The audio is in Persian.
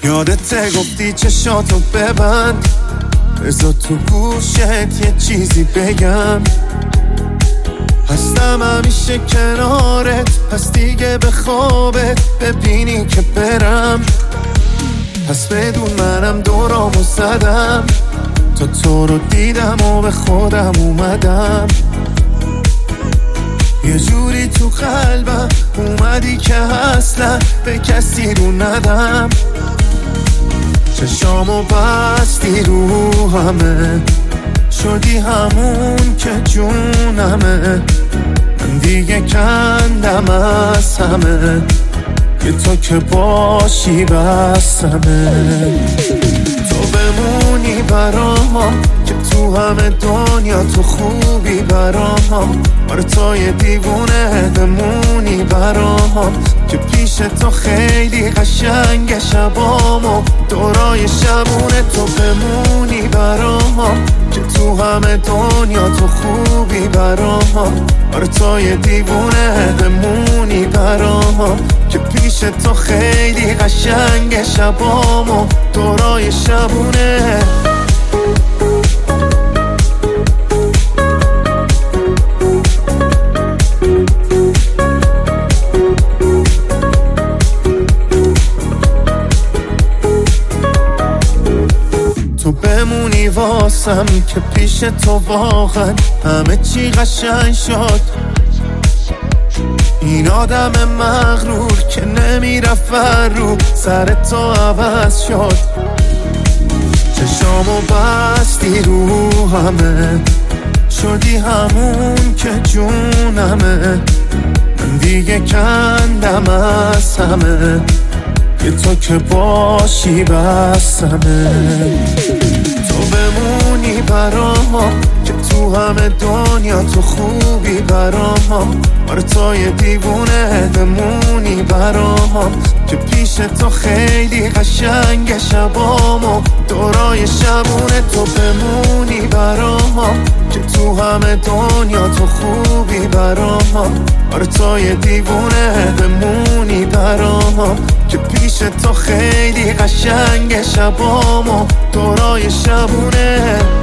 یادت گفتی چشاتو ببند، بذار تو گوشت یه چیزی بگم. هستم همیشه کنارت، پس دیگه به خوابت ببینی که برم. پس بدون منم دورامو زدم، تا تو رو دیدم و به خودم اومدم. یه جوری تو قلبم اومدی که اصلا به کسی رو ندم. چشامو بستی رو همه، شدی همون که جونمه. من دیگه کندم از همه، یه تو که باشی بسمه. تو بمونی برام که تو همه دنیا تو خوبی برام. آره تو یه دیوونه بمونی برام، که پیش تو خیلی قشنگ شبام و دورای شبونه. تو بمونی برام که تو همه دنیا تو خوبی برام. آره تو یه دیوونه بمونی برام، که پیش تو خیلی قشنگ شبام و دورای شبونه. تو بمونی واسم که پیش تو واقعا همه چی قشنگ شد. این آدم مغرور که نمیرفت رو سر تو عوض شد. چشامو بستی رو همه، شدی همون که جونمه. من دیگه کندم از همه، یه تو که باشی بسمه. تو بمونی برام که تو همه دنیا تو خوبی برام. آره تو یه دیوونه بمونی برام، که پیش تو خیلی قشنگ شبام و دورای شبونه. تو بمونی برام که تو همه دنیا تو خوبی برام. آره تو یه دیوونه بمونی برام، که پیش تو خیلی قشنگ شبام و دورای شبونه.